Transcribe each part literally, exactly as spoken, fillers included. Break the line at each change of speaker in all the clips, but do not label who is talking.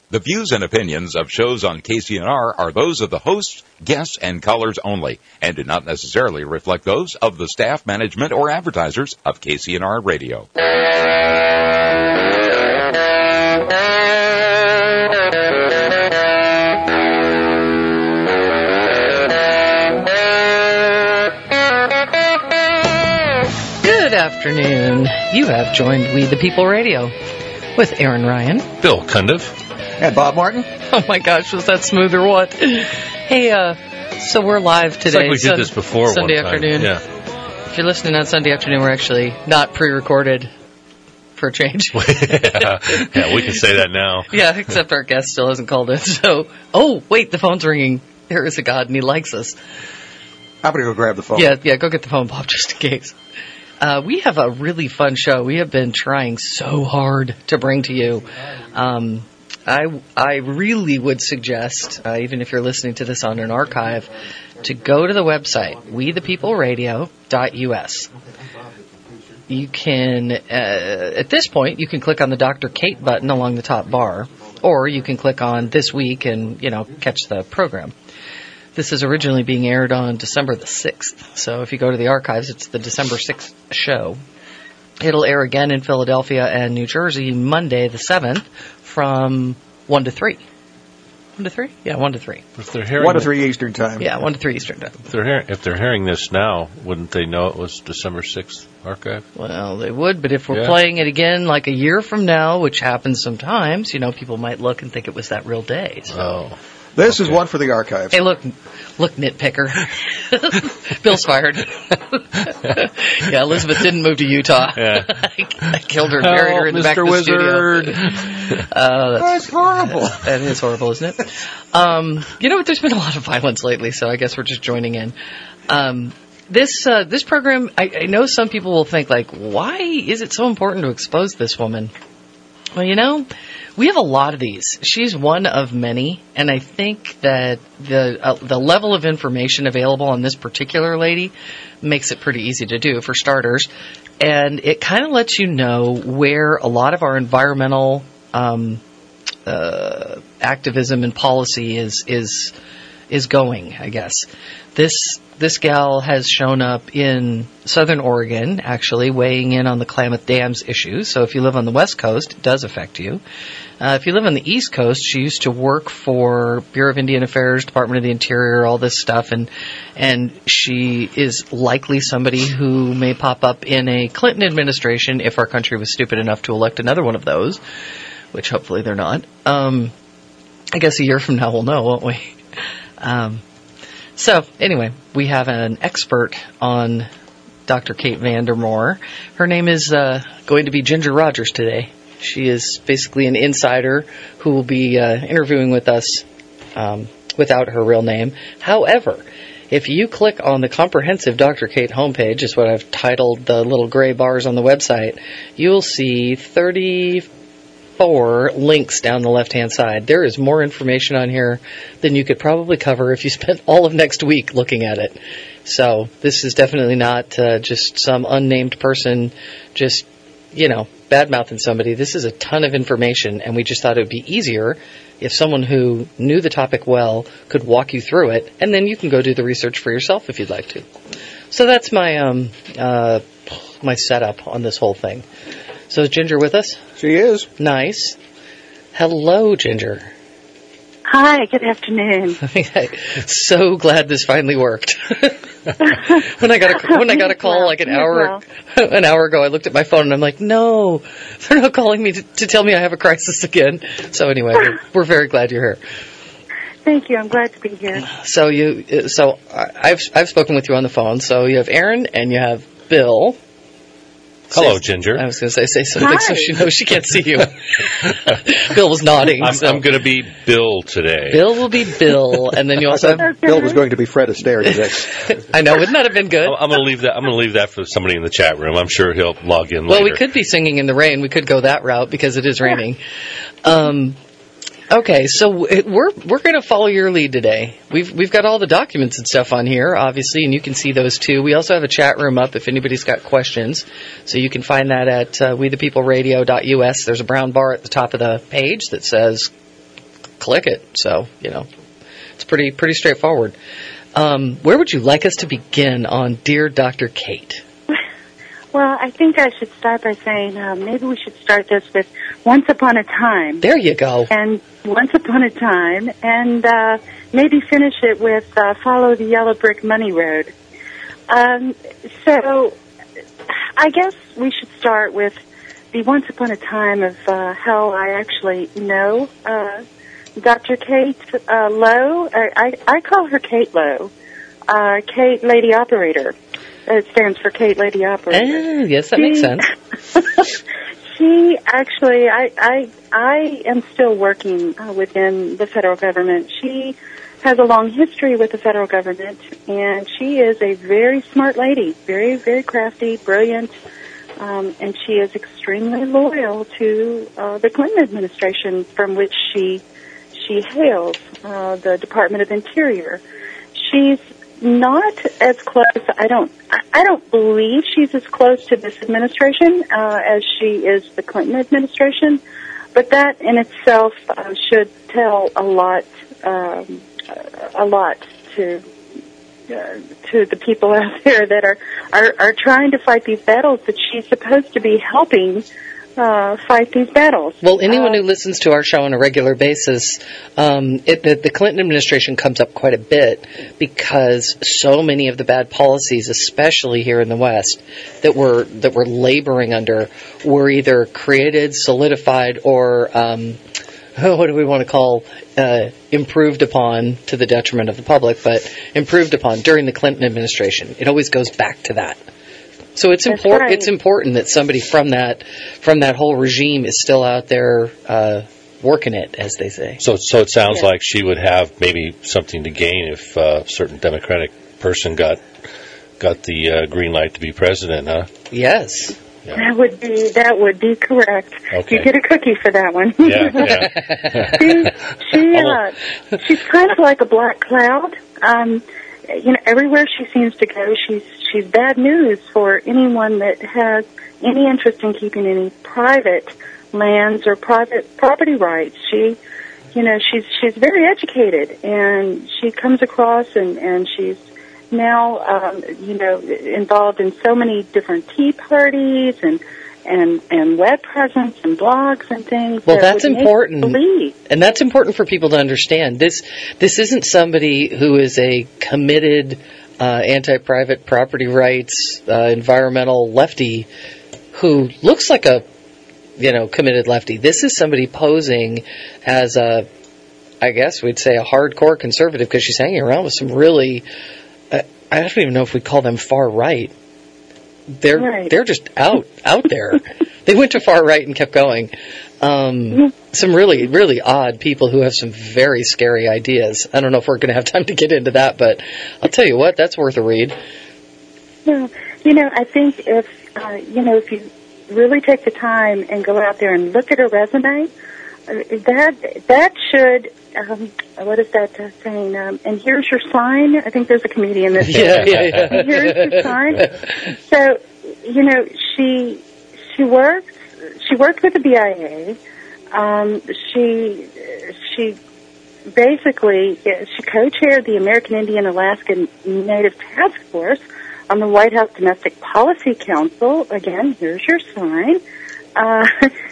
The views and opinions of shows on K C N R are those of the hosts, guests, and callers only, and do not necessarily reflect those of the staff, management, or advertisers of K C N R Radio.
Good afternoon. You have joined We the People Radio with Aaron Ryan,
Bill Cundiff,
and Bob Martin.
Oh my gosh, was that smooth or what? Hey, uh, so we're live today.
It's like we did
Sun-
this before
Sunday
one time.
afternoon.
Yeah.
If you're listening on Sunday afternoon, we're actually not pre-recorded for a change.
yeah. yeah, we can say that now.
Yeah, except our guest still hasn't called in. So, oh, wait, the phone's ringing. There is a God, and he likes us.
I'm going to go grab the phone.
Yeah, yeah, go get the phone, Bob, just in case. Uh, we have a really fun show. We have been trying so hard to bring to you. Um, I I really would suggest, uh, even if you're listening to this on an archive, to go to the website, we the people radio dot U S. You can, uh, at this point, you can click on the Doctor Kate button along the top bar, or you can click on This Week and, you know, catch the program. This is originally being aired on December the sixth, so if you go to the archives, it's the December sixth show. It'll air again in Philadelphia and New Jersey Monday the seventh from one to three. one to three? Yeah, one to three.
If they're hearing
one to three Eastern Time.
Yeah, one to three Eastern Time.
If they're, hear- if they're hearing this now, wouldn't they know it was December sixth archive?
Well, they would, but if we're
Yeah.
playing it again like a year from now, which happens sometimes, you know, people might look and think it was that real day. So.
Oh.
This
Okay.
is one for the archives.
Hey, look, look, nitpicker. Bill's fired. Yeah, Elizabeth didn't move to Utah.
Yeah.
I, I killed her and buried her in the back of the
Wizard.
studio. Uh, that's,
That's horrible.
that is horrible, isn't it? Um, you know what? There's been a lot of violence lately, so I guess we're just joining in. Um, this uh, this program, I, I know some people will think, like, why is it so important to expose this woman? Well, you know, we have a lot of these. She's one of many, and I think that the uh, the level of information available on this particular lady makes it pretty easy to do, for starters. And it kind of lets you know where a lot of our environmental um, uh, activism and policy is is is going, I guess. This this gal has shown up in Southern Oregon, actually, weighing in on the Klamath Dams issue. So if you live on the West Coast, it does affect you. Uh, if you live on the East Coast, she used to work for Bureau of Indian Affairs, Department of the Interior, all this stuff, and and she is likely somebody who may pop up in a Clinton administration if our country was stupid enough to elect another one of those, which hopefully they're not. Um, I guess a year from now we'll know, won't we? Um, so, anyway, we have an expert on Doctor Kate Vandermoor. Her name is uh, going to be Ginger Rogers today. She is basically an insider who will be uh, interviewing with us um, without her real name. However, if you click on the comprehensive Doctor Kate homepage, is what I've titled the little gray bars on the website, you'll see thirty-four links down the left-hand side. There is more information on here than you could probably cover if you spent all of next week looking at it. So this is definitely not uh, just some unnamed person just, you know, bad-mouthing somebody. This is a ton of information, and we just thought it would be easier if someone who knew the topic well could walk you through it, and then you can go do the research for yourself if you'd like to. So that's my um uh my setup on this whole thing. So is Ginger with us?
She is.
Nice. Hello, Ginger.
Hi, good afternoon.
So glad this finally worked. when I got a when I got a call like an hour an hour ago, I looked at my phone and I'm like, no, they're not calling me to, to tell me I have a crisis again. So anyway, we're, we're very glad you're here.
Thank you. I'm glad to be here.
So you so I've I've spoken with you on the phone. So you have Aaron and you have Bill.
Hello,
Say,
Ginger.
I was going to say say something
Hi.
so she knows she can't see you. Bill was nodding.
I'm,
so.
I'm going to be Bill today.
Bill will be Bill, and then you also have.
Okay.
Bill was going to be Fred Astaire today.
I know, wouldn't that have been good?
I'm, I'm going to leave that. I'm going to leave that for somebody in the chat room. I'm sure he'll log in
Well,
later.
we could be singing in the rain. We could go that route because it is raining. Um, Okay, so it, we're we're going to follow your lead today. We've we've got all the documents and stuff on here, obviously, and you can see those too. We also have a chat room up if anybody's got questions, so you can find that at uh, we the people radio dot U S. There's a brown bar at the top of the page that says click it. So, you know, it's pretty pretty straightforward. Um, where would you like us to begin on Dear Doctor Kate?
Well, I think I should start by saying uh, maybe we should start this with Once Upon a Time.
There you go.
And Once Upon a Time, and uh, maybe finish it with uh, Follow the Yellow Brick Money Road. Um, so I guess we should start with the Once Upon a Time of uh, how I actually know uh, Doctor Kate uh, Lowe. I, I, I call her Kate Lowe, uh, Kate Lady Operator. It stands for Kate Lady Operator.
Oh, yes, that
she,
makes sense.
She actually, I, I, I am still working uh, within the federal government. She has a long history with the federal government, and she is a very smart lady, very, very crafty, brilliant, um, and she is extremely loyal to uh, the Clinton administration, from which she she hails, uh, the Department of Interior. She's not as close. I don't. I don't believe she's as close to this administration uh, as she is the Clinton administration. But that in itself uh, should tell a lot. Um, a lot to uh, to the people out there that are, are are trying to fight these battles that she's supposed to be helping uh, fight these battles.
Well, anyone
uh,
who listens to our show on a regular basis, um, it, the, the Clinton administration comes up quite a bit because so many of the bad policies, especially here in the West, that we're that we're laboring under, were either created, solidified, or um, what do we want to call uh, improved upon to the detriment of the public, but improved upon during the Clinton administration. It always goes back to that. So it's important.
right.
It's important that somebody from that from that whole regime is still out there uh, working it, as they say.
So, so it sounds
Yeah.
like she would have maybe something to gain if uh, a certain Democratic person got got the uh, green light to be president, huh?
Yes.
That would be that would be correct.
Okay.
You get a cookie for that one.
Yeah, yeah.
she she uh, she's kind of like a black cloud. Um, you know, everywhere she seems to go, she's she's bad news for anyone that has any interest in keeping any private lands or private property rights. She, you know, she's she's very educated, and she comes across and and she's now, um, you know, involved in so many different tea parties and and and web presence and blogs and things.
Well,
that
that's
would make
important.
you believe.
And that's important for people to understand. This this isn't somebody who is a committed uh, anti-private property rights, uh, environmental lefty who looks like a, you know, committed lefty. This is somebody posing as a, I guess we'd say a hardcore conservative, because she's hanging around with some really, uh, I don't even know if we call them far right. They're
Right.
they're just out out there. They went to far right and kept going. Um, some really really odd people who have some very scary ideas. I don't know if we're going to have time to get into that, but I'll tell you what, that's worth a read.
Well, you know, I think if uh, you know if you really take the time and go out there and look at her resume, uh, that that should. Um, what is that uh, saying? Um, and here's your sign. I think there's a comedian that says,
Yeah, yeah, yeah.
here's your sign. So, you know, she she works. She worked with the B I A. Um, she she basically she co-chaired the American Indian Alaskan Native Task Force on the White House Domestic Policy Council. Again, here's your sign. Uh,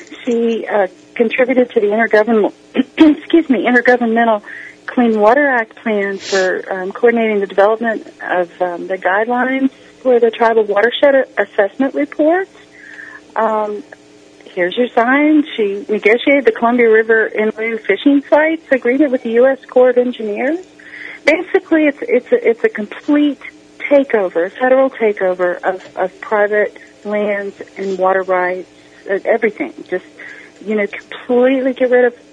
she uh, contributed to the intergovernmental, excuse me, intergovernmental Clean Water Act plan for um, coordinating the development of um, the guidelines for the tribal watershed assessment reports. Um, here's your sign. She negotiated the Columbia River Inland Fishing Sites agreement with the U S Corps of Engineers. Basically, it's it's a, it's a complete takeover, federal takeover of, of private lands and water rights, uh, everything. Just, you know, completely get rid of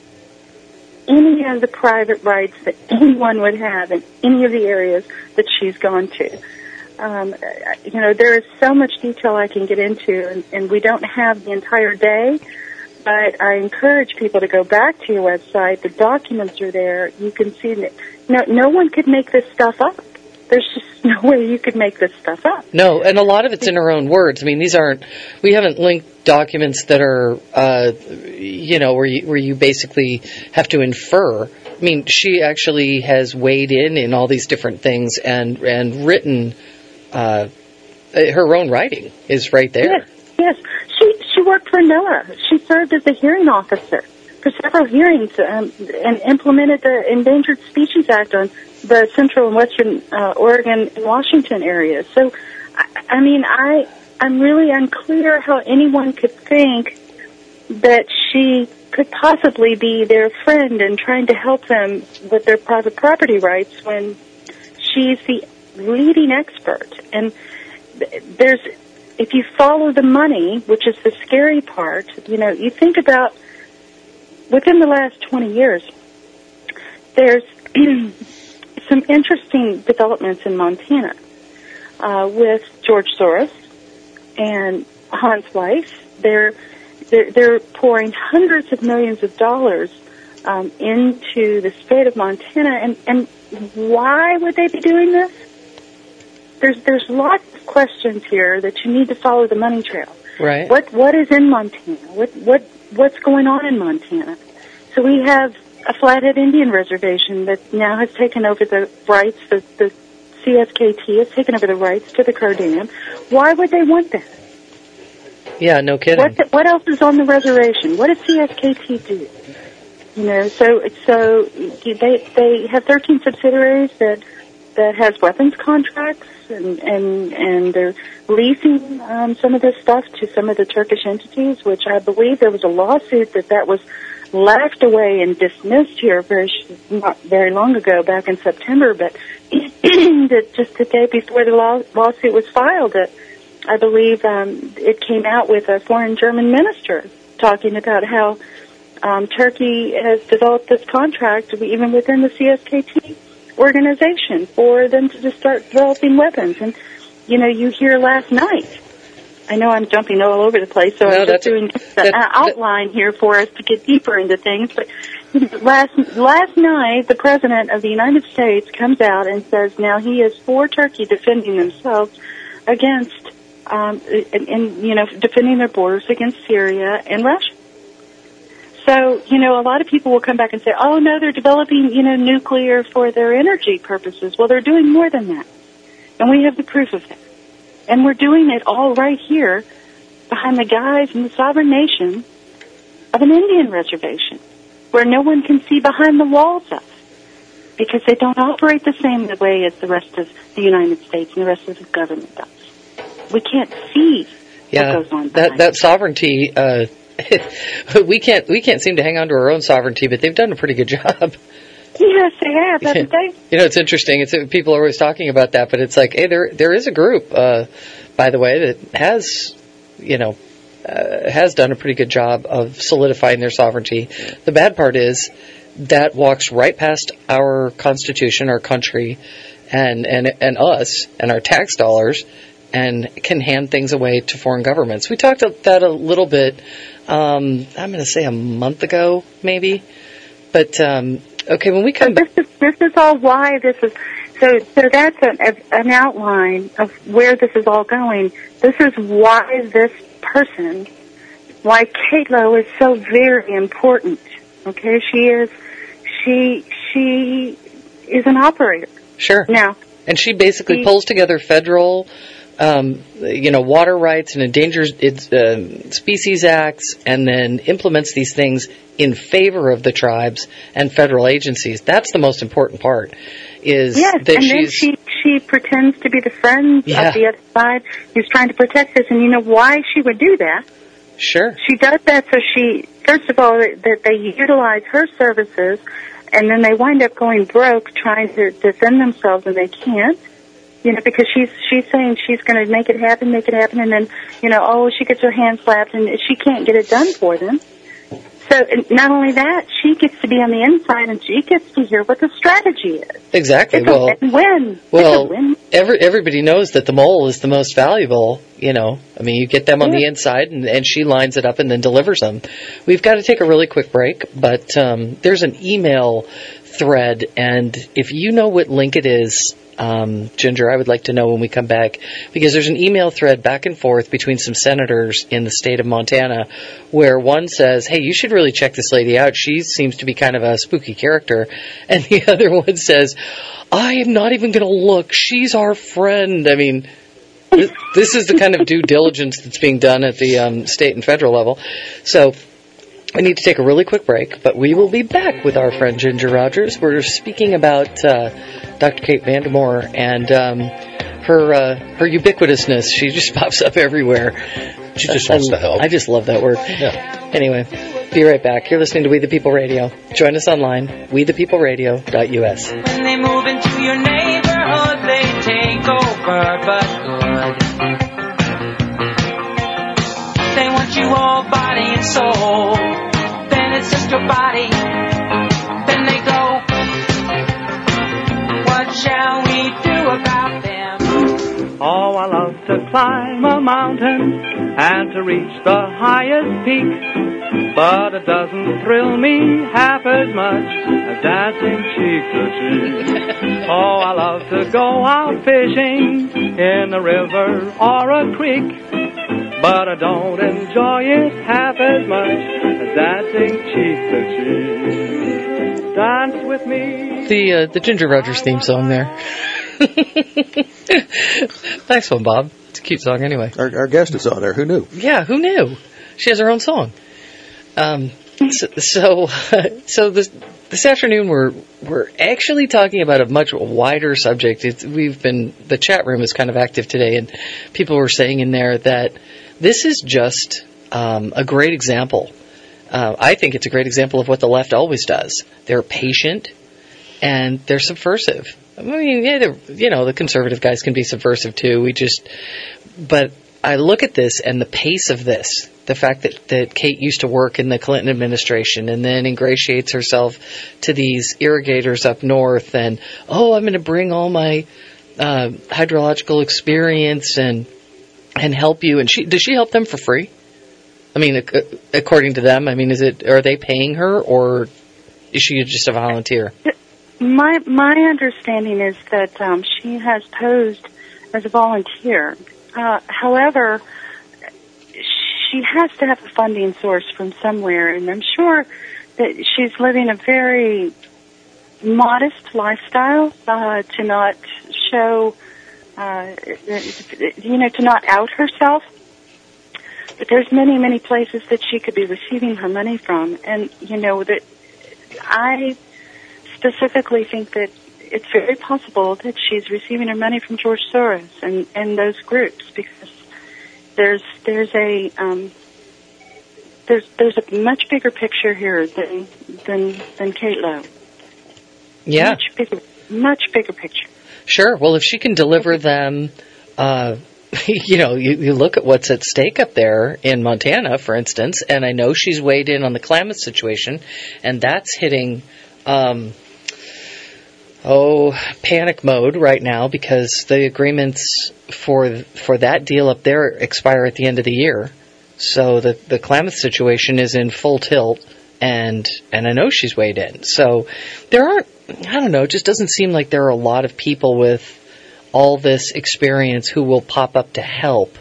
any of the private rights that anyone would have in any of the areas that she's gone to. Um, you know, there is so much detail I can get into, and, and we don't have the entire day, but I encourage people to go back to your website. The documents are there. You can see that no, no one could make this stuff up. There's just no way you could make this stuff up.
No, and a lot of it's in her own words. I mean, these aren't, we haven't linked documents that are, uh, you know, where you, where you basically have to infer. I mean, she actually has weighed in in all these different things and, and written, uh, her own writing is right there.
Yes, yes. She, she worked for NOAA. She served as a hearing officer for several hearings um, and implemented the Endangered Species Act on the central and western uh, Oregon and Washington areas. So, I, I mean, I, I'm really unclear how anyone could think that she could possibly be their friend and trying to help them with their private property rights when she's the leading expert. And there's, if you follow the money, which is the scary part, you know, you think about within the last twenty years, there's some interesting developments in Montana uh, with George Soros and Hans Weiss. They're, they're, they're pouring hundreds of millions of dollars um, into the state of Montana. And, and why would they be doing this? There's, there's lots of questions here that you need to follow the money trail.
Right.
What, what is in Montana? What, what, what's going on in Montana? So we have a Flathead Indian Reservation that now has taken over the rights, the, the C S K T has taken over the rights to the Crow Dam. Why would they want that?
Yeah, no kidding.
What, what else is on the reservation? What does C S K T do? You know, so so they they have thirteen subsidiaries that that has weapons contracts, and and and they're leasing um, some of this stuff to some of the Turkish entities, which I believe there was a lawsuit that that was laughed away and dismissed here very not very long ago, back in September. But that just the day before the law, lawsuit was filed, that I believe um, it came out with a foreign German minister talking about how um, Turkey has developed this contract, even within the C S K T organization, for them to just start developing weapons. And, you know, you hear last night, I know I'm jumping all over the place, so no, I'm just doing an outline here for us to get deeper into things. But you know, last last night, the President of the United States comes out and says now he is for Turkey defending themselves against, um, and, and, you know, defending their borders against Syria and Russia. So, you know, a lot of people will come back and say, oh, no, they're developing, you know, nuclear for their energy purposes. Well, they're doing more than that. And we have the proof of that. And we're doing it all right here behind the guise in the sovereign nation of an Indian reservation where no one can see behind the walls of, because they don't operate the same way as the rest of the United States and the rest of the government does. We can't see
yeah,
what goes on.
That that sovereignty, uh, we can't we can't seem to hang on to our own sovereignty, but they've done a pretty good job.
Yes, they have, haven't they?
You know, it's interesting. It's people are always talking about that, but it's like, hey, there there is a group, uh, by the way, that has, you know, uh, has done a pretty good job of solidifying their sovereignty. The bad part is that walks right past our Constitution, our country, and and and us and our tax dollars, and can hand things away to foreign governments. We talked about that a little bit. Um, I'm going to say a month ago, maybe, but. Um, Okay, when we come
back... This is, this is all why this is... So so that's an, an outline of where this is all going. This is why this person, why Kate Lowe is so very important. Okay, she is... She, she is an operator.
Sure.
Now...
And she basically she, pulls together federal... Um, you know, water rights and endangered uh, species acts, and then implements these things in favor of the tribes and federal agencies. That's the most important part. Is
yes,
that
and
she's,
then she she pretends to be the friend
yeah.
of the other side who's trying to protect us. And you know why she would do that?
Sure.
She does that so she, first of all, that they utilize her services, and then they wind up going broke trying to defend themselves, and they can't. You know, because she's she's saying she's going to make it happen, make it happen, and then, you know, oh, she gets her hands slapped, and she can't get it done for them. So not only that, she gets to be on the inside, and she gets to hear what the strategy is.
Exactly.
It's
well,
a win-win.
Well,
it's a win.
Every, everybody knows that the mole is the most valuable, you know. I mean, you get them on yeah. the inside, and, and she lines it up and then delivers them. We've got to take a really quick break, but um, there's an email thread, and if you know what link it is, um, Ginger, I would like to know when we come back, because there's an email thread back and forth between some senators in the state of Montana where one says, hey, you should really check this lady out. She seems to be kind of a spooky character. And the other one says, I am not even going to look. She's our friend. I mean, this is the kind of due diligence that's being done at the um, state and federal level. So we need to take a really quick break, but we will be back with our friend Ginger Rogers. We're speaking about uh, Doctor Kate Vandemore and um, her uh, her ubiquitousness. She just pops up everywhere.
She just wants
I,
to help.
I just love that word.
Yeah.
Anyway, be right back. You're listening to We the People Radio. Join us online, we the people radio dot U S.
When they move into your neighborhood, they take over, but good. They want you all body and soul. Then it's just your body. Then they go. What shall we do about them?
Oh, I love to climb a mountain and to reach the highest peak. But it doesn't thrill me half as much as dancing cheek to cheek. Oh, I love to go out fishing in a river or a creek. But I don't enjoy it half as much as dancing cheek to cheek. Dance with me.
The uh, the Ginger Rogers theme song there. Nice one, Bob. It's a cute song anyway.
Our, our guest is on there. Who knew?
Yeah, who knew? She has her own song. Um, so so, so this this afternoon we're we're actually talking about a much wider subject. It's, we've been the chat room is kind of active today, and people were saying in there that this is just um, a great example. Uh, I think it's a great example of what the left always does. They're patient and they're subversive. I mean, yeah, they're, you know, the conservative guys can be subversive too. We just, but I look at this and the pace of this, the fact that, that Kate used to work in the Clinton administration and then ingratiates herself to these irrigators up north and, oh, I'm going to bring all my uh, hydrological experience and and help you. And she does she help them for free? I mean, according to them, I mean, is it are they paying her or is she just a volunteer?
My my understanding is that um, she has posed as a volunteer. Uh, however, she has to have a funding source from somewhere, and I'm sure that she's living a very modest lifestyle uh, to not show, uh, you know, to not out herself. But there's many, many places that she could be receiving her money from, and you know that I specifically think that it's very possible that she's receiving her money from George Soros and, and those groups, because there's there's a um, there's there's a much bigger picture here than than than Kate Lowe.
Yeah,
much bigger, much bigger picture.
Sure. Well, if she can deliver them, uh, you know, you, you look at what's at stake up there in Montana, for instance, and I know she's weighed in on the Klamath situation, and that's hitting. Um, Oh, panic mode right now because the agreements for for that deal up there expire at the end of the year. So the the Klamath situation is in full tilt, and and I know she's weighed in. So there aren't, I don't know, it just doesn't seem like there are a lot of people with all this experience who will pop up to help.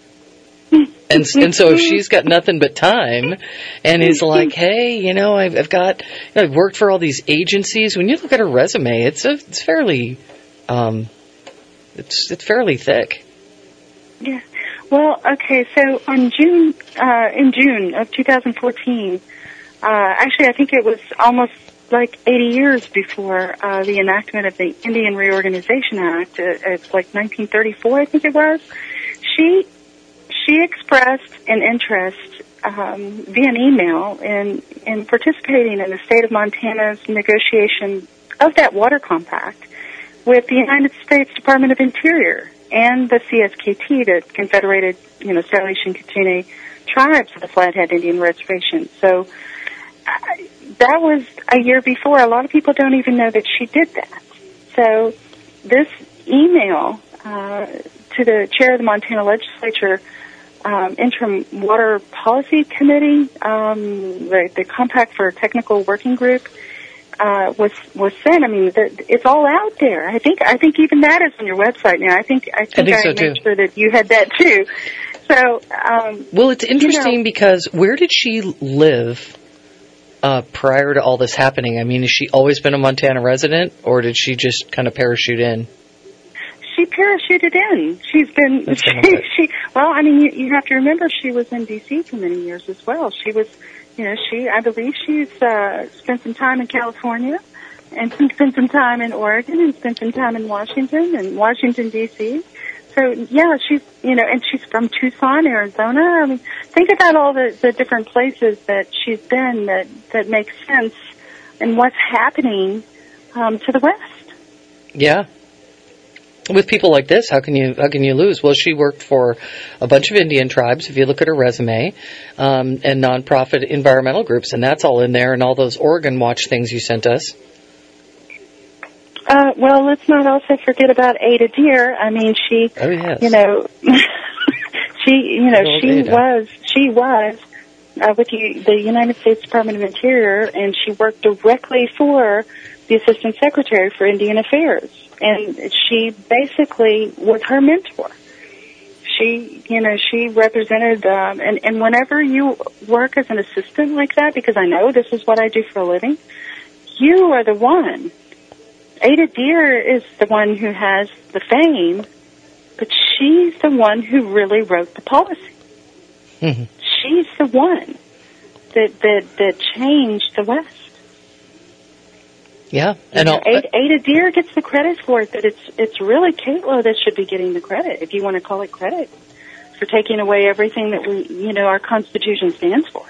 And, and so if she's got nothing but time and is like, hey, you know, I've, I've got, you know, I've worked for all these agencies. When you look at her resume, it's a, it's fairly, um, it's it's fairly thick.
Yeah. Well, okay. So on June, uh, in June of two thousand fourteen, uh, actually, I think it was almost like eighty years before uh, the enactment of the Indian Reorganization Act. Uh, it's like nineteen thirty-four, I think it was. She. She expressed an interest um, via an email in, in participating in the state of Montana's negotiation of that water compact with the United States Department of Interior and the C S K T, the Confederated, you know, Salish Kootenai tribes of the Flathead Indian Reservation. So uh, that was a year before. A lot of people don't even know that she did that. So this email uh, to the chair of the Montana legislature, Um, interim water policy committee, um, the, the Compact for Technical Working Group, uh, was was sent. I mean, the, it's all out there. I think I think even that is on your website now. I think I think I,
think
I
so,
made
too.
sure that you had that too. So, um,
well, it's interesting
you know,
because where did she live uh, prior to all this happening? I mean, has she always been a Montana resident, or did she just kind of parachute in?
She parachuted in. She's been,
That's
she,
right.
she, well, I mean, you, you have to remember she was in D C for many years as well. She was, you know, she, I believe she's, uh, spent some time in California and spent some time in Oregon and spent some time in Washington and Washington, D C. So, yeah, she's, you know, and she's from Tucson, Arizona. I mean, think about all the, the different places that she's been that, that make sense and what's happening, um, to the West.
Yeah. With people like this, how can you how can you lose? Well, she worked for a bunch of Indian tribes, if you look at her resume, um, and nonprofit environmental groups, and that's all in there, and all those Oregon Watch things you sent us.
Uh, well, let's not also forget about Ada Deer. I mean, she,
oh, yes.
you know, she, you know,
Old
she
Ada.
was, she was uh, with the, the United States Department of Interior, and she worked directly for the Assistant Secretary for Indian Affairs. And she basically was her mentor. She, you know, she represented, um, and, and whenever you work as an assistant like that, because I know this is what I do for a living, you are the one. Ada Deer is the one who has the fame, but she's the one who really wrote the policy.
Mm-hmm.
She's the one that, that, that changed the West.
Yeah, and
you know, Ada, Ada Deer gets the credit for it, but it's it's really Kayla that should be getting the credit, if you want to call it credit, for taking away everything that we, you know, our Constitution stands for.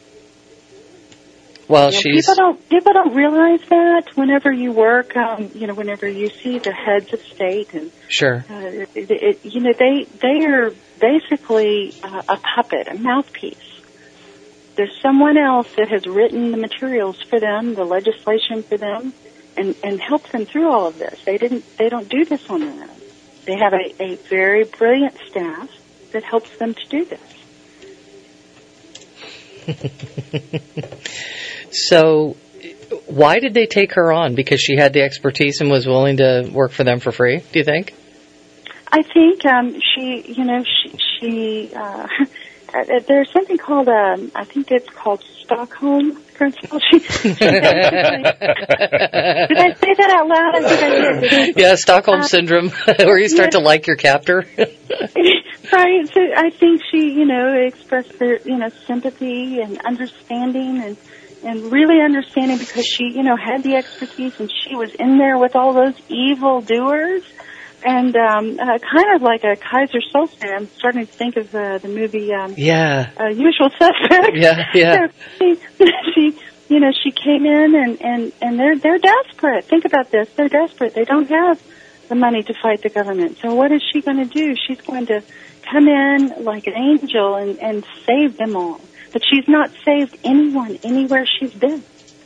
Well,
you know,
she's
people don't people don't realize that whenever you work, um, you know, whenever you see the heads of state and
sure,
uh, it, it, you know, they they are basically uh, a puppet, a mouthpiece. There's someone else that has written the materials for them, the legislation for them, and, and helped them through all of this. They didn't. They don't do this on their own. They have a, a very brilliant staff that helps them to do this.
So, why did they take her on? Because she had the expertise and was willing to work for them for free, do you think? I
think um, she, you know, she, she uh, there's something called, um, I think it's called Stockholm Principle. She, she did I say that out loud? I think I did.
Yeah, Stockholm uh, Syndrome, where you start yeah. to like your captor.
Right. So I think she, you know, expressed her, you know, sympathy and understanding and, and really understanding because she, you know, had the expertise and she was in there with all those evil doers. And um, uh, kind of like a Kaiser Soze. I'm starting to think of uh, the movie um,
yeah.
uh, Usual Suspects.
Yeah, yeah.
So she, she, you know, she came in and, and, and they're, they're desperate. Think about this. They're desperate. They don't have the money to fight the government. So what is she going to do? She's going to come in like an angel and, and save them all. But she's not saved anyone anywhere she's been.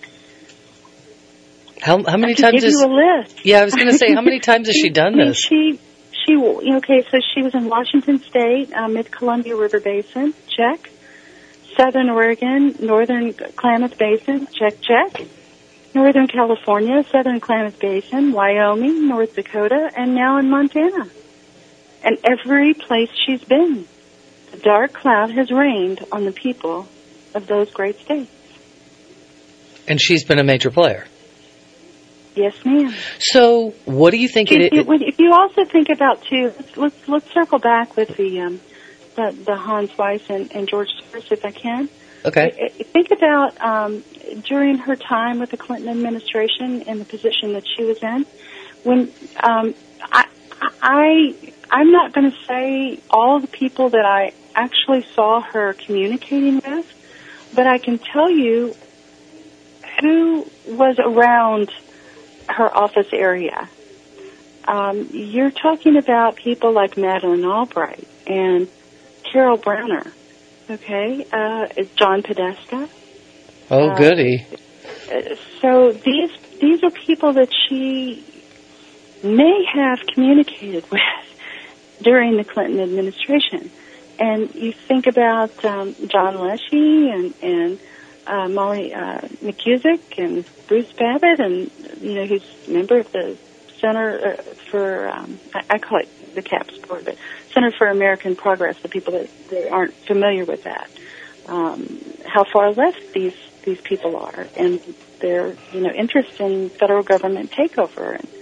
How, how many
I can
times
give
is,
you a list.
Yeah, I was going to say, how many times has she done this?
She, she, you know, okay, so she was in Washington State, uh, Mid-Columbia River Basin, check. Southern Oregon, Northern Klamath Basin, check, check. Northern California, Southern Klamath Basin, Wyoming, North Dakota, and now in Montana. And every place she's been, the dark cloud has reigned on the people of those great states.
And she's been a major player.
Yes, ma'am.
So, what do you think
it,
it is?
If you also think about, too, let's, let's, let's circle back with the um, the, the Hans Weiss and, and George Soros, if I can.
Okay.
Think about um, during her time with the Clinton administration and the position that she was in, when um, I, I, I'm not going to say all the people that I actually saw her communicating with, but I can tell you who was around her office area. Um, you're talking about people like Madeleine Albright and Carol Browner, okay, uh, John Podesta.
Oh, uh, goody.
So these these are people that she may have communicated with during the Clinton administration. And you think about um, John Leshy and, and uh, Molly uh, McCusick and Bruce Babbitt, and you know, who's a member of the Center uh, for um, I, I call it the CAPS board, but Center for American Progress. The people that, that aren't familiar with that, um, how far left these these people are, and their you know interest in federal government takeover, and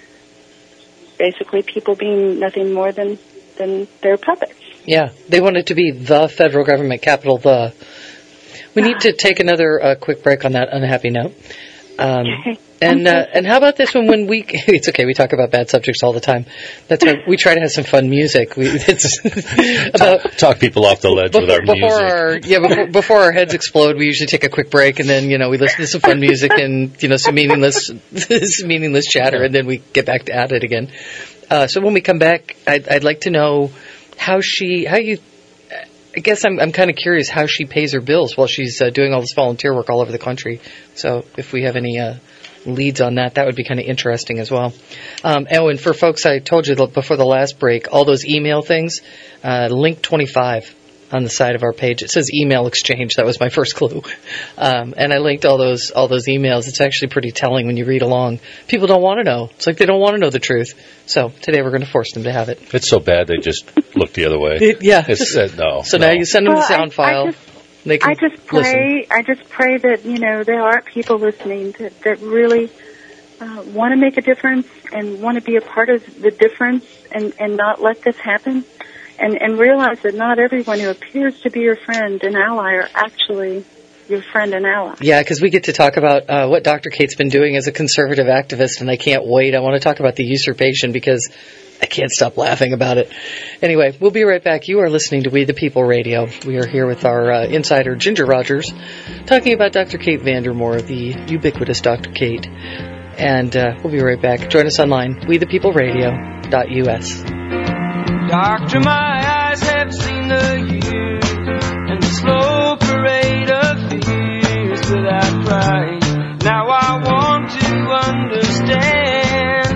basically people being nothing more than than their puppets.
Yeah, they want it to be the federal government, capital the. We need to take another uh, quick break on that unhappy note. Um, and uh, and how about this one? When we it's okay, we talk about bad subjects all the time. That's why we try to have some fun music. We it's about
talk, talk people off the ledge
before,
with our
before
music.
Our, yeah, before, before our heads explode, we usually take a quick break, and then you know we listen to some fun music and you know some meaningless some meaningless chatter, and then we get back to at it again. Uh, so when we come back, I'd, I'd like to know how she how you. I guess I'm I'm kind of curious how she pays her bills while she's uh, doing all this volunteer work all over the country. So if we have any uh, leads on that, that would be kind of interesting as well. Um, oh, and for folks, I told you before the last break, all those email things, uh, link twenty-five on the side of our page. It says email exchange. That was my first clue. Um, and I linked all those all those emails. It's actually pretty telling when you read along. People don't want to know. It's like they don't want to know the truth. So today we're going to force them to have it.
It's so bad they just look the other way.
It, yeah.
It's, uh, no.
So
no.
now you send them
well,
the sound
I,
file.
I just,
they can
I just pray.
listen.
I just pray that you know there are people listening that, that really uh, want to make a difference and want to be a part of the difference and, and not let this happen. And, and realize that not everyone who appears to be your friend and ally are actually your friend and ally.
Yeah, because we get to talk about uh, what Doctor Kate's been doing as a conservative activist, and I can't wait. I want to talk about the usurpation because I can't stop laughing about it. Anyway, we'll be right back. You are listening to We the People Radio. We are here with our uh, insider, Ginger Rogers, talking about Doctor Kate Vandermoor, the ubiquitous Doctor Kate. And uh, we'll be right back. Join us online, we the people radio dot U S.
Doctor, my eyes have seen the years and the slow parade of fears without crying. Now I want to understand.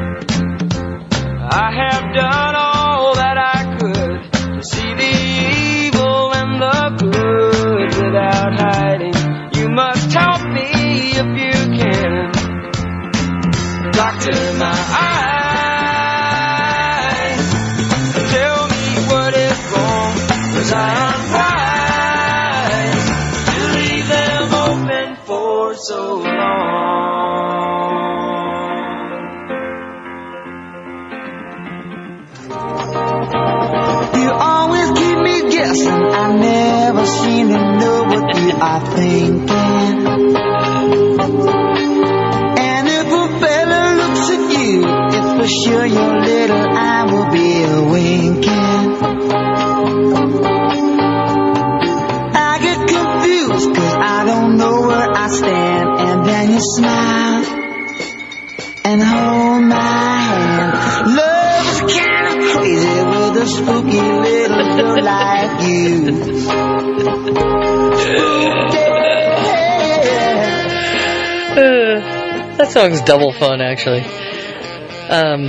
I have done all that I could to see the evil and the good without hiding. You must help me if you can. Doctor, my eyes. I'm wise to leave them open for so long.
You always keep me guessing. I never seem to know what you are thinking. And if a fella looks at you, it's for sure your little eye will be a winking. Cause I don't know where I stand. And then you smile and hold my hand. Love is kind of crazy with a spooky little girl like you.
uh, that song's double fun, actually. Um,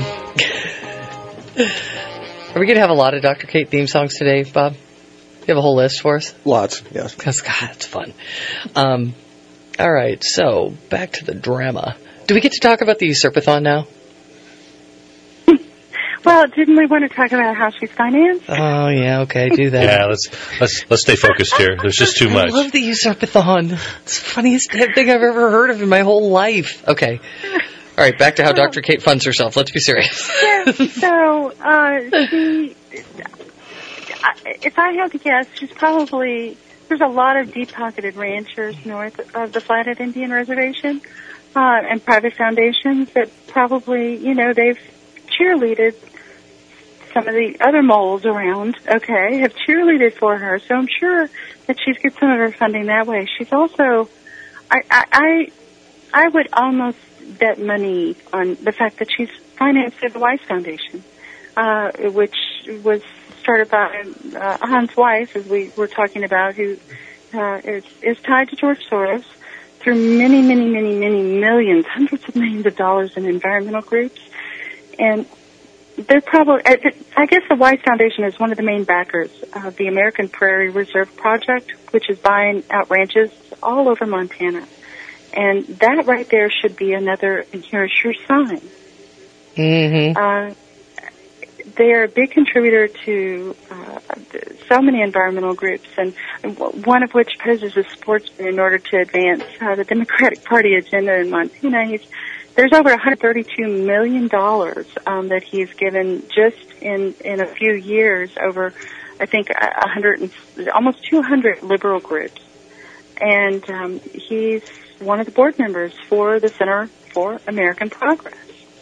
are we going to have a lot of Doctor Kate theme songs today, Bob? You have a whole list for us?
Lots, yes.
Because, God, it's fun. Um, all right, so back to the drama. Do we get to talk about the Usurpathon now?
Well, didn't we want to talk about how she's financed?
Oh, yeah, okay, do that.
Yeah, let's let's let's stay focused here. There's just too much.
I love the Usurpathon. It's the funniest thing I've ever heard of in my whole life. Okay. All right, back to how Doctor Kate funds herself. Let's be serious.
Yeah, so, uh, she... If I had to guess, she's probably, there's a lot of deep-pocketed ranchers north of the Flathead Indian Reservation uh, and private foundations that probably, you know, they've cheerleaded some of the other moles around, okay, have cheerleaded for her. So I'm sure that she's get some of her funding that way. She's also, I, I, I, I would almost bet money on the fact that she's financed the Weiss Foundation, uh, which was started by uh, Hans Weiss, as we were talking about, who uh, is, is tied to George Soros through many, many, many, many millions, hundreds of millions of dollars in environmental groups. And they're probably, I guess the Weiss Foundation is one of the main backers of the American Prairie Reserve Project, which is buying out ranches all over Montana. And that right there should be another, here's your sign.
Mm-hmm.
Uh, they are a big contributor to uh, so many environmental groups, and one of which poses a sportsman in order to advance uh, the Democratic Party agenda in Montana. He's, there's over one hundred thirty-two million dollars um, that he's given just in, in a few years over, I think, one hundred, almost two hundred liberal groups. And um, he's one of the board members for the Center for American Progress.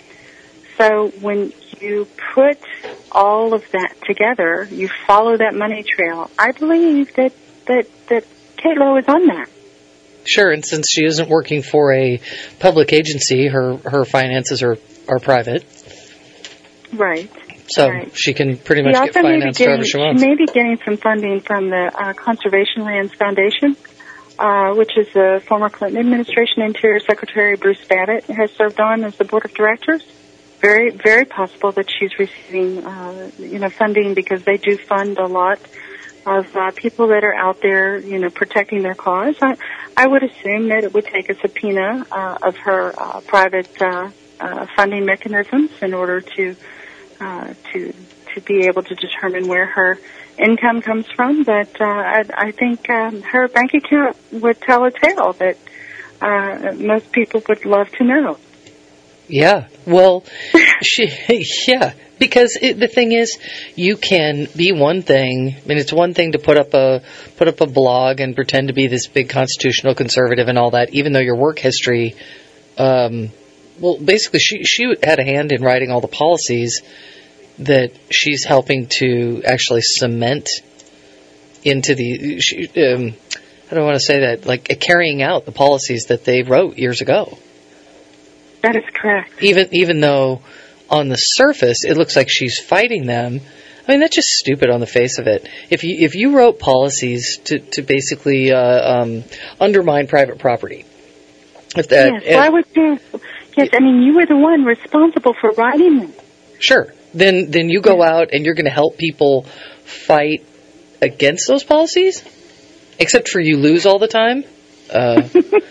So when you put all of that together, you follow that money trail, I believe that, that, that Kate Lowe is on that.
Sure, and since she isn't working for a public agency, her, her finances are, are private.
Right.
So
right.
she can pretty much
she
get financed however she wants.
She may be getting some funding from the uh, Conservation Lands Foundation, uh, which is the former Clinton administration Interior Secretary Bruce Babbitt has served on as the board of directors. Very, very possible that she's receiving, uh, you know, funding because they do fund a lot of uh, people that are out there, you know, protecting their cause. I, I would assume that it would take a subpoena uh, of her uh, private uh, uh, funding mechanisms in order to uh, to to be able to determine where her income comes from. But uh, I, I think um, her bank account would tell a tale that uh, most people would love to know.
Yeah, well, she, yeah, because it, the thing is, you can be one thing. I mean, it's one thing to put up a put up a blog and pretend to be this big constitutional conservative and all that, even though your work history, um, well, basically, she she had a hand in writing all the policies that she's helping to actually cement into the. She, um, I don't want to say that, like carrying out the policies that they wrote years ago.
That is correct. Even
even though on the surface it looks like she's fighting them, I mean that's just stupid on the face of it. If you if you wrote policies to to basically uh, um, undermine private property, if that
yes, why would you? Yes, I mean you were the one responsible for writing them.
Sure. Then then you go out and you're going to help people fight against those policies, except for you lose all the time. Uh,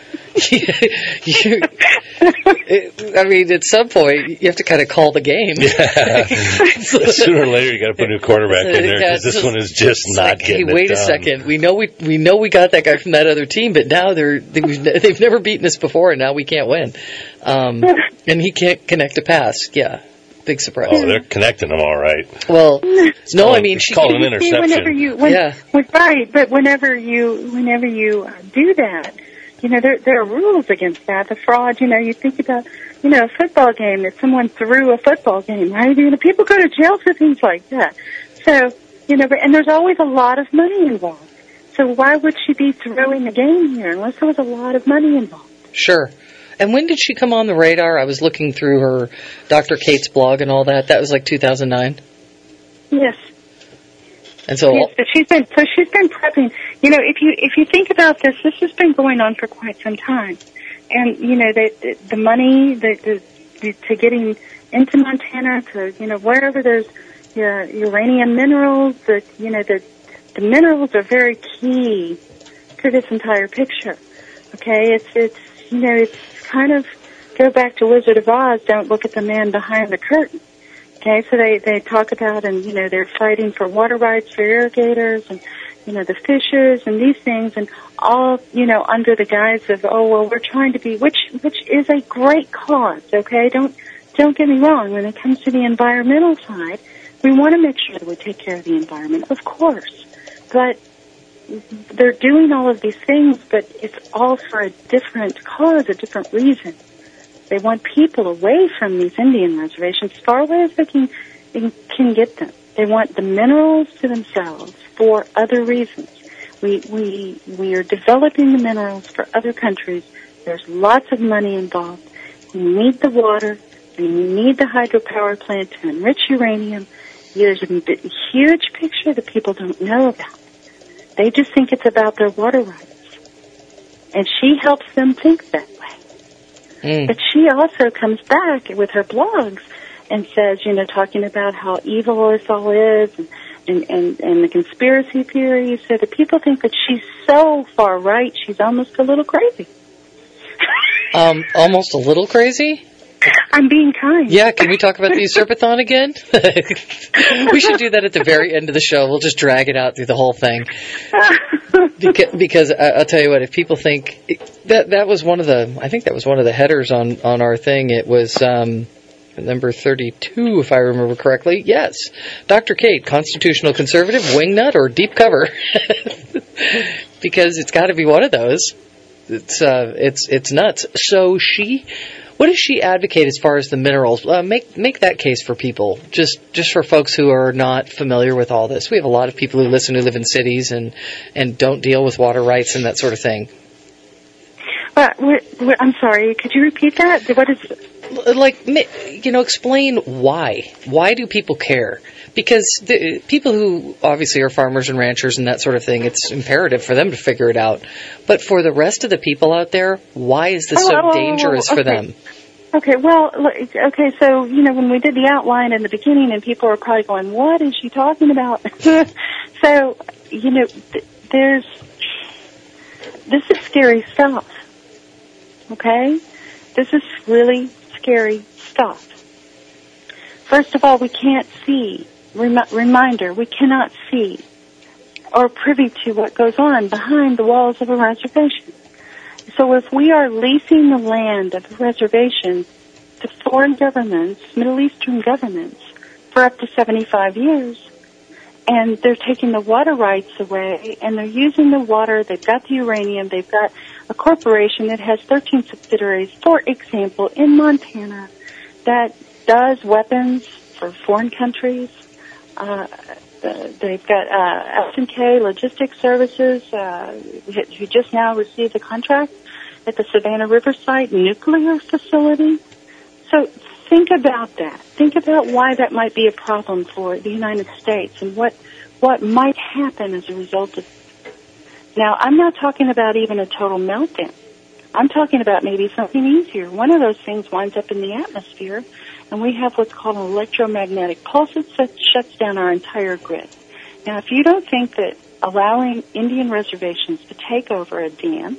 you, I mean, at some point, you have to kind of call the game.
Yeah. Sooner or later, you got to put a new quarterback in there because yeah, this one is just not
like,
getting
hey, wait
it done.
a second. We know we we know we got that guy from that other team, but now they're they've, they've never beaten us before, and now we can't win. Um, and he can't connect a pass. Yeah. Big surprise.
Oh, they're connecting them all right.
Well,
it's
no,
called,
I mean, she
called an interception.
Whenever you, when,
yeah.
when, right, but whenever you, whenever you uh, do that, you know, there there are rules against that. The fraud, you know, you think about, you know, a football game that someone threw a football game, right? You know, people go to jail for things like that. So, you know, and there's always a lot of money involved. So why would she be throwing the game here unless there was a lot of money involved?
Sure. And when did she come on the radar? I was looking through her Doctor Kate's blog and all that. That was like two thousand nine.
Yes.
And so,
yes, but she's been so she's been prepping. You know, if you if you think about this, this has been going on for quite some time, and you know the the, the money the, the, the to getting into Montana to you know wherever there's uh, uranium minerals. The you know the the minerals are very key to this entire picture. Okay, it's it's you know it's kind of go back to Wizard of Oz. Don't look at the man behind the curtain. Okay, so they, they talk about, and, you know, they're fighting for water rights for irrigators and, you know, the fishes and these things, and all, you know, under the guise of, oh, well, we're trying to be, which, which is a great cause, okay? Don't, don't get me wrong. When it comes to the environmental side, we want to make sure that we take care of the environment, of course. But they're doing all of these things, but it's all for a different cause, a different reason. They want people away from these Indian reservations as far away as they can, they can get them. They want the minerals to themselves for other reasons. We, we, we are developing the minerals for other countries. There's lots of money involved. We need the water. We need the hydropower plant to enrich uranium. There's a huge picture that people don't know about. They just think it's about their water rights. And she helps them think that way. Mm. But she also comes back with her blogs and says, you know, talking about how evil this all is. And and, and, and the conspiracy theories, so that people think that she's so far right, she's almost a little crazy.
Um, almost a little crazy?
I'm being kind.
Yeah, can we talk about the Usurpathon again? We should do that at the very end of the show. We'll just drag it out through the whole thing. Because, because uh, I'll tell you what, if people think that that was one of the, I think that was one of the headers on, on our thing. It was um, number thirty-two, if I remember correctly. Yes, Doctor Kate, constitutional conservative, wingnut, or deep cover? Because it's got to be one of those. It's uh, it's it's nuts. So she. What does she advocate as far as the minerals? Uh, make make that case for people, just just for folks who are not familiar with all this. We have a lot of people who listen who live in cities and, and don't deal with water rights and that sort of thing.
Uh, what, what, I'm sorry, could you repeat that? What is...
Like, you know, explain why. Why do people care? Because the people who obviously are farmers and ranchers and that sort of thing, it's imperative for them to figure it out. But for the rest of the people out there, why is this
oh,
so
oh,
dangerous
okay.
for them?
Okay, well, okay, so, you know, when we did the outline in the beginning, and people were probably going, what is she talking about? So, you know, th- there's, this is scary stuff, okay? This is really scary stuff. First of all, we can't see. Rem- reminder, we cannot see or privy to what goes on behind the walls of a reservation. So if we are leasing the land of a reservation to foreign governments, Middle Eastern governments, for up to seventy-five years, and they're taking the water rights away, and they're using the water, they've got the uranium, they've got a corporation that has thirteen subsidiaries, for example, in Montana, that does weapons for foreign countries. Uh, they've got uh, S and K Logistics Services, uh, who just now received a contract at the Savannah Riverside nuclear facility. So think about that. Think about why that might be a problem for the United States and what what might happen as a result of. Now, I'm not talking about even a total meltdown. I'm talking about maybe something easier. One of those things winds up in the atmosphere, and we have what's called an electromagnetic pulse that shuts down our entire grid. Now, if you don't think that allowing Indian reservations to take over a dam,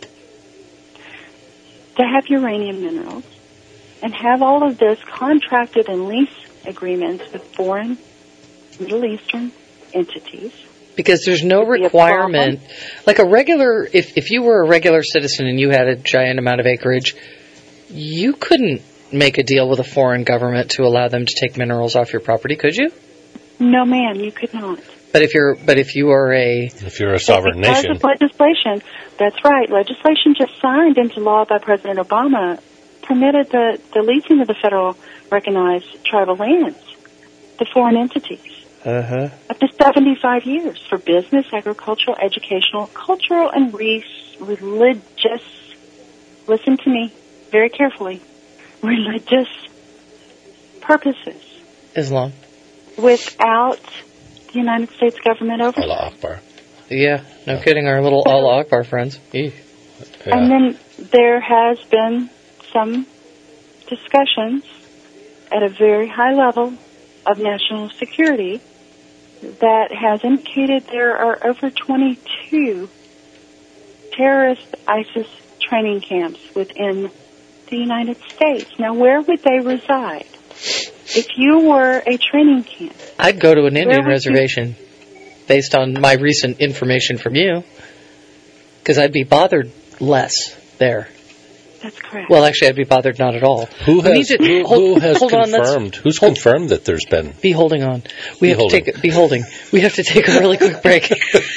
to have uranium minerals, and have all of this contracted and lease agreements with foreign Middle Eastern entities.
Because there's no requirement, like a regular, if, if you were a regular citizen and you had a giant amount of acreage, you couldn't make a deal with a foreign government to allow them to take minerals off your property, could you?
No, ma'am, you could not.
But if you're, but if you are a,
if you're a sovereign
because
nation,
of legislation, that's right. Legislation just signed into law by President Obama permitted the, the leasing of the federal recognized tribal lands to foreign entities.
Uh-huh.
Up to seventy-five years for business, agricultural, educational, cultural, and re- religious, listen to me very carefully, religious purposes.
Islam.
Without the United States government oversight.
Allah Akbar.
Yeah, no yeah. kidding, our little Allah Akbar friends. Yeah.
And then there has been some discussions at a very high level of national security that has indicated there are over twenty-two terrorist ISIS training camps within the United States. Now, where would they reside? If you were a training camp,
I'd go to an Indian reservation you? based on my recent information from you, because I'd be bothered less there.
That's correct.
Well, actually, I'd be bothered not at all.
Who has,
to,
who,
hold,
who has
hold
confirmed?
On,
who's
hold,
confirmed that there's been?
Be holding on. We
be
have
holding.
to take. Be holding. We have to take a really quick break.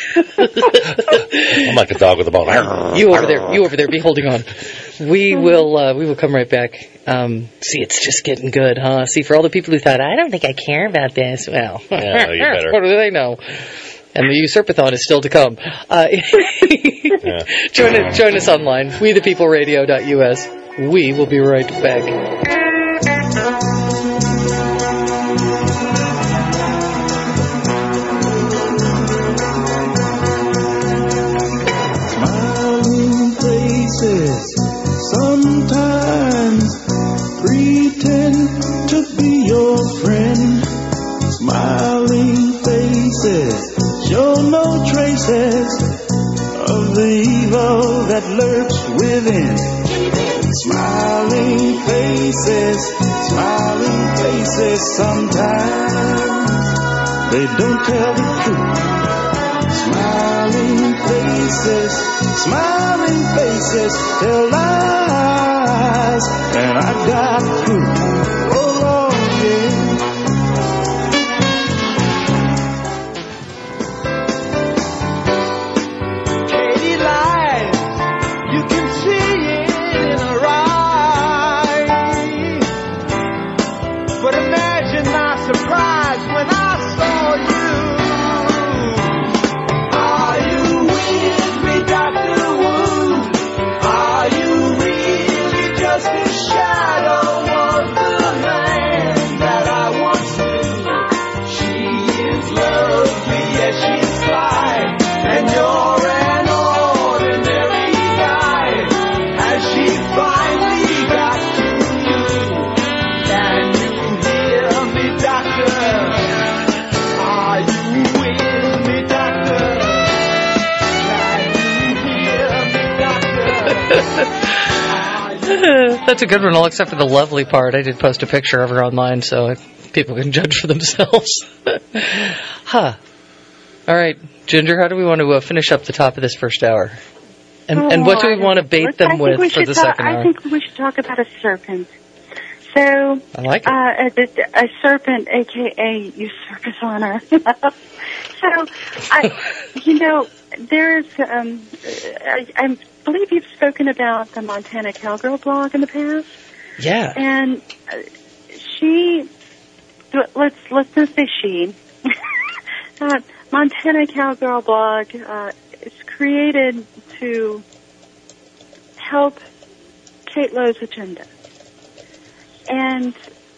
I'm like a dog with a bone.
You over there. You over there. Be holding on. We will. Uh, we will come right back. Um, see, it's just getting good, huh? See, for all the people who thought I don't think I care about this, well,
yeah, you better.
What do they know? And the Usurpathon is still to come. Uh, yeah. join, it, join us online, we the people radio dot U S. We will be right back.
Smiling faces sometimes pretend to be your friend. Smiling faces lurks within. Smiling faces, smiling faces, sometimes they don't tell the truth. Smiling faces, smiling faces tell lies, and I got proof. Oh Lord, yeah. Katie lies, you can see it in her eyes. But imagine my surprise when I saw you. Are you with me, Doctor Wu? Are you really just a shadow of the man that I once knew? She is lovely, yes, she's fine, and you're an ordinary guy. Has she finally got to you? Can you hear me, doctor? Are you with me, doctor? Can you hear me, doctor?
That's a good one, all except for the lovely part. I did post a picture of her online so people can judge for themselves. Huh. All right, Ginger, how do we want to uh, finish up the top of this first hour? And,
Oh,
and what do we
I
want to
don't-
bait
I
them
think
with
we
for
should
the
talk-
second hour?
I think we should talk about a serpent. So,
I like it.
uh, a, a serpent, a k a usurpus honor. So, I, you know, there's, um, I, I believe you've spoken about the Montana Cowgirl blog in the past.
Yeah.
And uh, she, let's let's not say she. uh, Montana Cowgirl blog uh, is created to help Kate Lowe's agenda, and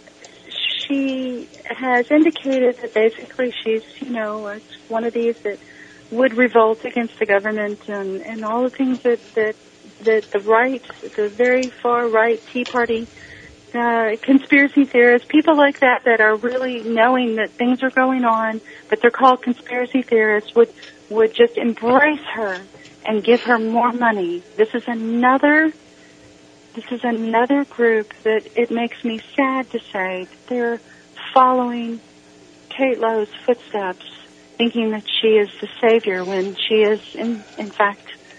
she has indicated that basically she's, you know, uh, one of these that would revolt against the government and, and all the things that, that that the right, the very far right Tea Party uh, conspiracy theorists, people like that that are really knowing that things are going on, but they're called conspiracy theorists, would would just embrace her and give her more money. This is another. This is another group that it makes me sad to say they're following Kate Lowe's footsteps, thinking that she is the savior when she is, in in fact,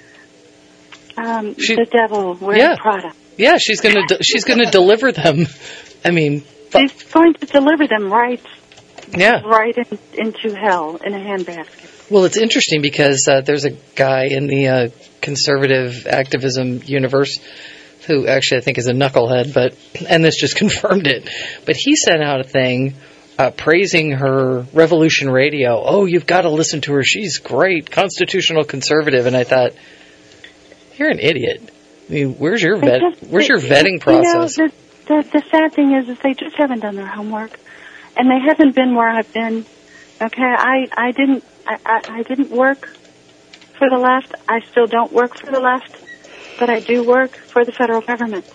um,
She-
the devil wearing
Yeah.
Prada.
Yeah, she's gonna de- she's gonna deliver them. I mean, fu-
She's going to deliver them right,
yeah.
right in, into hell in a handbasket.
Well, it's interesting because uh, there's a guy in the uh, conservative activism universe who actually I think is a knucklehead, but and this just confirmed it. But he sent out a thing uh, praising her Revolution Radio. Oh, you've got to listen to her. She's great, constitutional conservative. And I thought, you're an idiot. I mean, where's your
They
vet?
just-
Where's your
they-
vetting process?
You know, the, the, the sad thing is, is they just haven't done their homework, and they haven't been where I've been. Okay, I, I didn't I, I, I didn't work for the left. I still don't work for the left, but I do work for the federal government.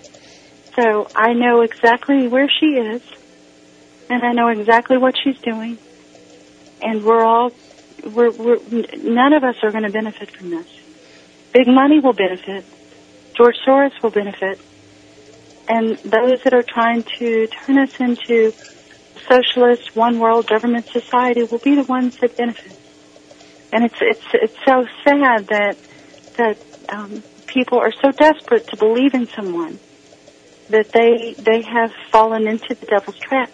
So I know exactly where she is, and I know exactly what she's doing, and we're all we're, we're none of us are going to benefit from this. Big money will benefit. George Soros will benefit. And those that are trying to turn us into socialist, one world government society will be the ones that benefit. And it's it's it's so sad that that um, people are so desperate to believe in someone that they they have fallen into the devil's trap.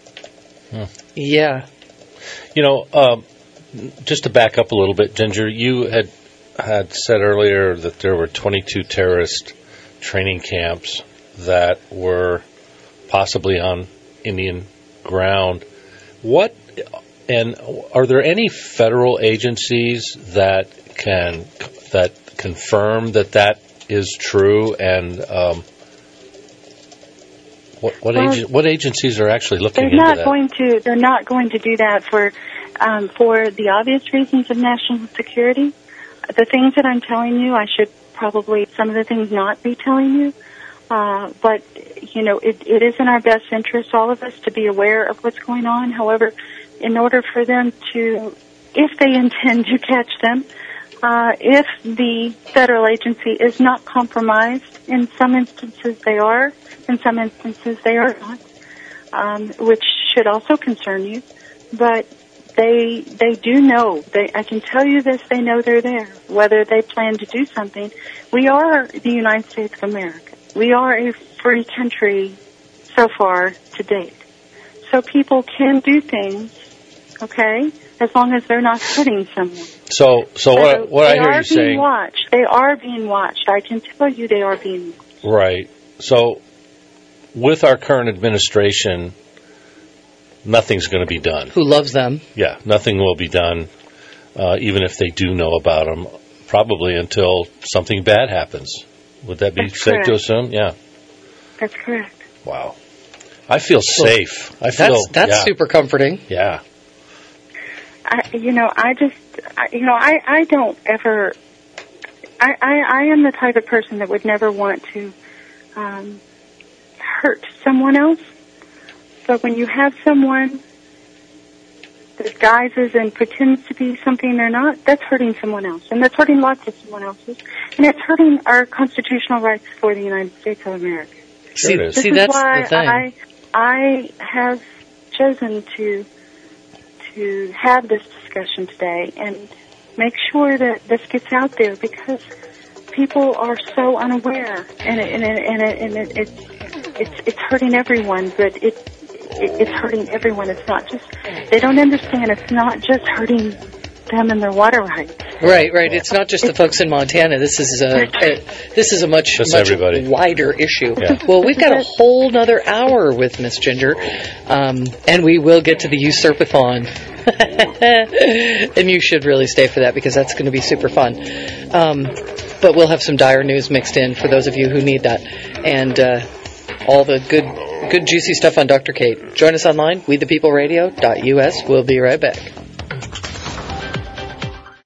Yeah.
You know, um, just to back up a little bit, Ginger, you had had said earlier that there were twenty-two terrorist training camps that were possibly on Indian ground. What and are there any federal agencies that can that confirm that that is true? And um, what what,
Well,
agen- what agencies are actually looking
They're
into
not
that?
going to. They're not going to do that for um, for the obvious reasons of national security. The things that I'm telling you, I should probably some of the things not be telling you. Uh, but you know, it, it is in our best interest, all of us, to be aware of what's going on. However, in order for them to, if they intend to catch them, Uh, if the federal agency is not compromised, in some instances they are, in some instances they are not, um, which should also concern you. But they they do know. They, I can tell you this, they know they're there. Whether they plan to do something, we are the United States of America. We are a free country so far to date. So people can do things, okay, as long as they're not hurting someone.
So, so, so what, what I hear you saying...
They are being watched. They are being watched. I can tell you they are being watched.
Right. So, with our current administration, nothing's going to be done.
Who loves them.
Yeah, nothing will be done, uh, even if they do know about them, probably until something bad happens. Would that be
That's
safe
correct.
to assume? Yeah.
That's correct.
Wow. I feel safe. I feel...
That's, that's
yeah.
super comforting.
Yeah.
I, you know, I just, I, you know, I, I don't ever, I, I, I am the type of person that would never want to um, hurt someone else. But when you have someone that disguises and pretends to be something they're not, that's hurting someone else. And that's hurting lots of someone else's. And it's hurting our constitutional rights for the United States of America.
See,
Sure it is.
see
This
that's
is why
the thing.
I, I have chosen to to have this discussion today and make sure that this gets out there, because people are so unaware, and it, and it, and, it, and it, it's it's it's hurting everyone. But it, it it's hurting everyone. It's not just, they don't understand. It's not just hurting them and their water rights.
Right, right. It's not just the folks in Montana. This is a, a this is a much
That's
much
everybody.
wider issue.
Yeah.
Well, we've got a whole nother hour with Miss Ginger, um, and we will get to the Usurpathon. And you should really stay for that, because that's going to be super fun. Um, but we'll have some dire news mixed in for those of you who need that, and uh, all the good good juicy stuff on Doctor Kate. Join us online, we the people radio dot U S. We'll be right back.